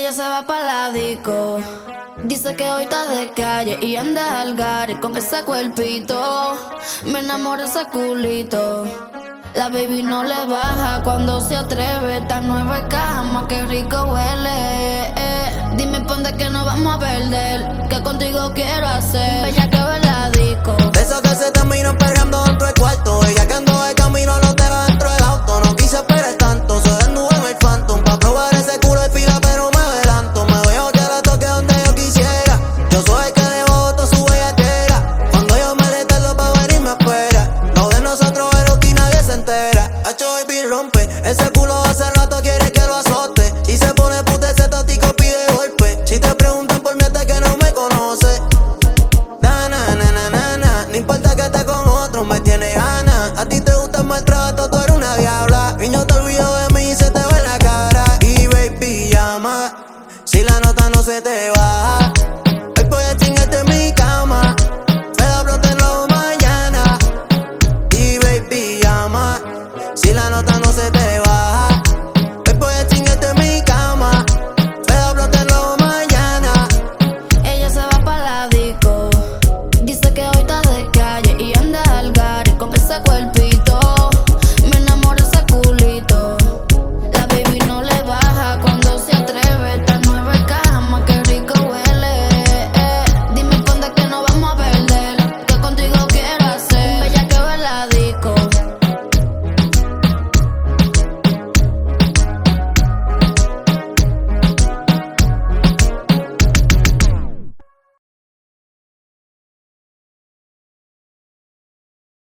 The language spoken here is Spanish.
ella se va pa' la disco. Dice que hoy está de calle y anda al gare con ese cuerpito. Me enamora ese culito. La baby no le baja cuando se atreve. Tan nueva cama, que rico huele. Dime pa' dónde que nos vamos a perder, que contigo quiero hacer bella que ve la disco. De esos que se terminan perreando dentro del cuarto. Ella que ando de camino los deja dentro del auto. No quise esperar tanto, se desnudó en el Phantom pa' probar ese culo de fila, pero me adelanto. Me veo que la toque donde yo quisiera. Yo soy el que dejo toda su bellaquera. Cuando yo me retardo pa' venir me espera. Lo de nosotros es lo que nadie se entera. Hacho baby rompe, ese culo hace rato quiere que lo azote. Y se pone puta ese tótico pide golpe. Si te preguntan por mí hasta que no me conoce. Na na na na na na. No importa que esté con otro, me tiene ganas. A ti te gusta el maltrato, tú eres una diabla. Y no te olvido de mí y se te ve en la cara. Y baby llama, si la nota no se te baja.